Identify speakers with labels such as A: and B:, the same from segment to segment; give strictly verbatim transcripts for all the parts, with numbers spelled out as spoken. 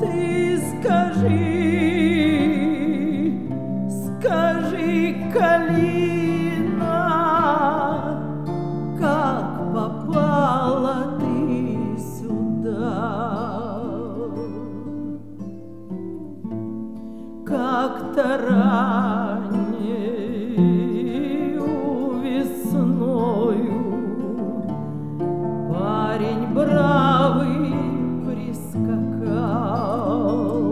A: Ты скажи, скажи, калина, как попала ты сюда? Как-то раннею весною парень бравый прискакал,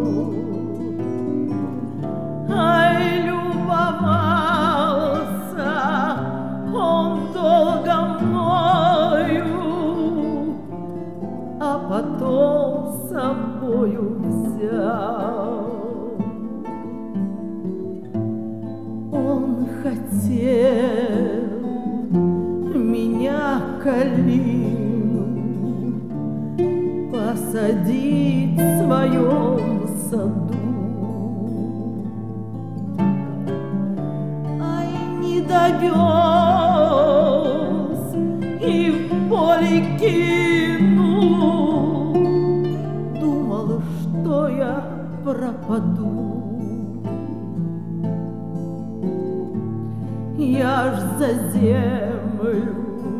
A: ай, любовался он долго мною, а потом с собою взял. Он хотел меня, калину, посадить в своем саду, ай, не довез и в поле кинул, думал, что я пропаду. Я ж за землю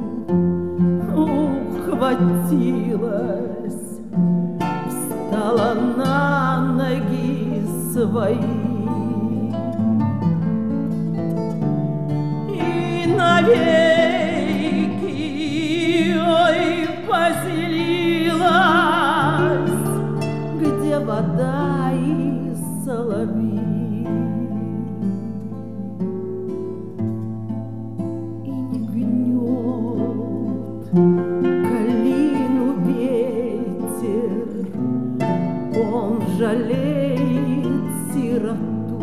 A: ухватилась, встала на ноги свои и навеки, ой, поселилась, где вода и соловьи. Калину ветер, он жалеет сироту,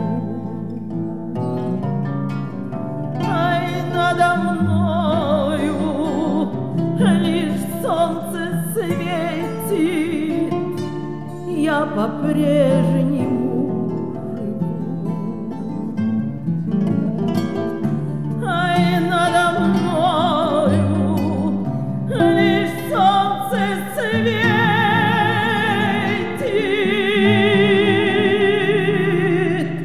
A: ай, надо мною лишь солнце светит, я по-прежнему живу. Ай, надо мною лишь солнце светит,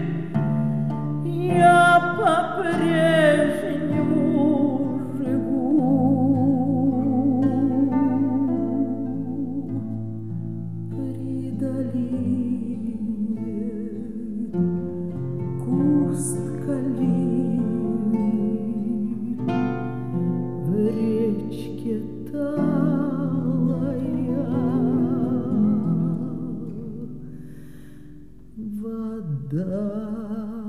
A: я по-прежнему живу. При долине куст калины, в речке талая вода.